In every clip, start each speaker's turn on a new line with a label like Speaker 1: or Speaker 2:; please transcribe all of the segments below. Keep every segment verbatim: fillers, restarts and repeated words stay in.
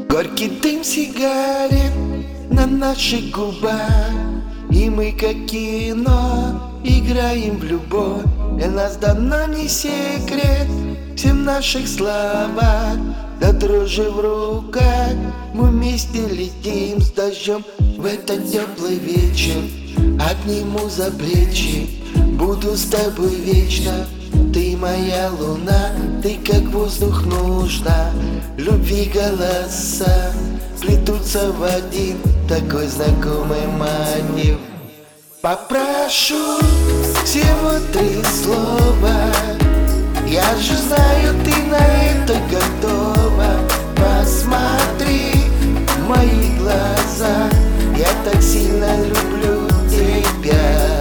Speaker 1: Горький дым сигарет на наших губах, и мы как кино играем в любовь. Для нас давно не секрет все в наших словах, да дрожи в руках. Мы вместе летим с дождем в этот теплый вечер. Обниму за плечи, буду с тобой вечно. Ты моя луна, ты как воздух нужна. Любви голоса плетутся в один такой знакомый мотив. Попрошу всего три слова, я же знаю, ты на это готова. Посмотри в мои глаза, я так сильно люблю тебя.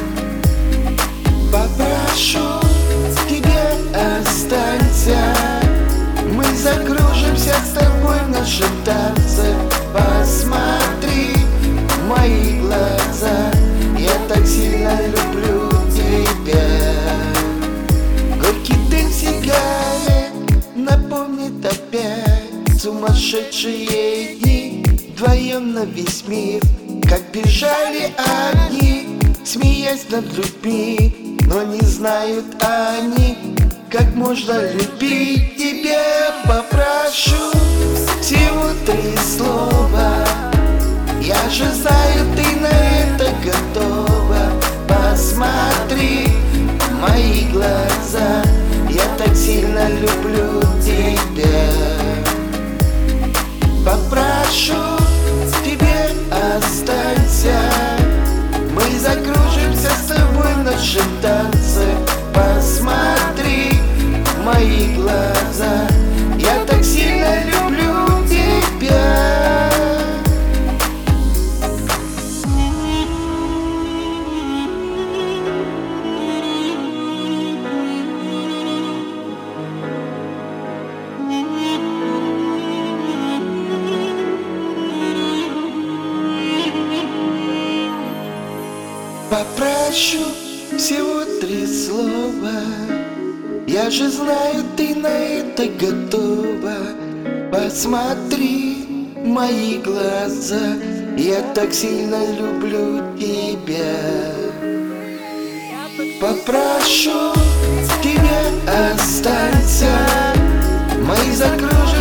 Speaker 1: Попрошу тебя, останься, мы закружимся с тобой в нашем танце. Посмотри в мои глаза, я так сильно люблю тебя. Горький дым сигарет напомнит опять сумасшедшие дни, вдвоем на весь мир, как бежали одни, смеясь над людьми. Но не знают они, как можно любить тебя. Попрошу всего три слова, я же знаю, ты на это готова. Посмотри в мои глаза, я так сильно люблю тебя. Попрошу тебя, останься, мы закружимся с тобой в нашем танце. Посмотри в мои глаза, я так сильно люблю тебя. Попрошу всего три слова, я же знаю, ты на это готова. Посмотри в мои глаза, я так сильно люблю тебя. Попрошу тебя, останься, мы закружим